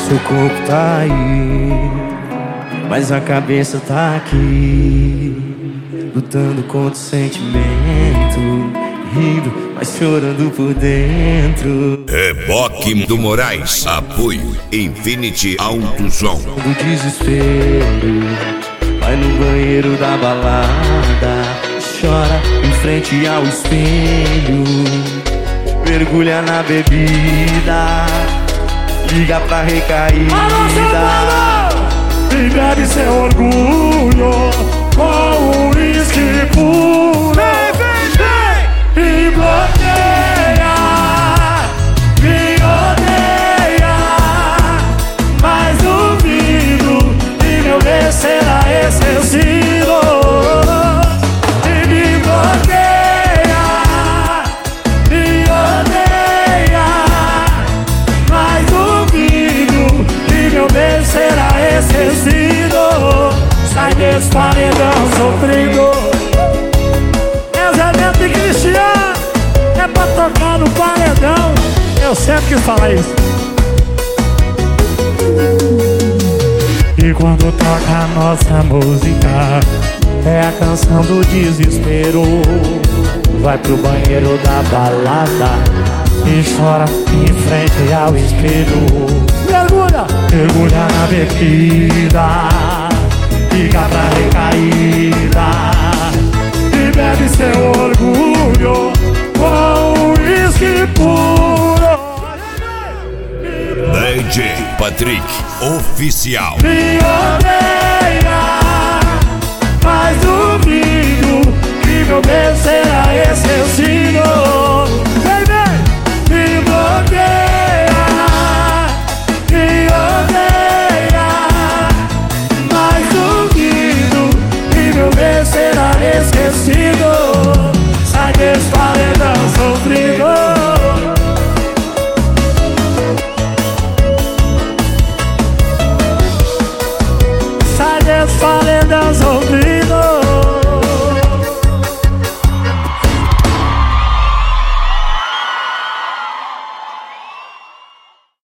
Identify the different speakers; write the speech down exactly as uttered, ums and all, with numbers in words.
Speaker 1: Seu corpo tá aí, mas a cabeça tá aqui, lutando contra o sentimento, rindo, mas chorando por dentro.
Speaker 2: Reboque do Moraes, apoio Infinity Autosom.
Speaker 1: Do desespero, vai no banheiro da balada, chora em frente ao espelho, mergulha na bebida, liga pra recaída
Speaker 3: e bebe seu orgulho com o uísque puro. Vem, vem, vem! E bloqueia, me odeia, mas duvido que meu bem será esquecido. E me bloqueia, me odeia, mas duvido que meu bem será esquecido. Sai desse paredão sofrido. E Cristiano, é pra tocar no paredão. Eu sempre quis falar isso. E quando toca a nossa música, é a canção do desespero. Vai pro banheiro da balada e chora em frente ao espelho. Mergulha, mergulha na bebida, fica pra recaída, bebe seu orgulho com uísque puro.
Speaker 2: D J Patrick Oficial.
Speaker 3: Me odeia, mas o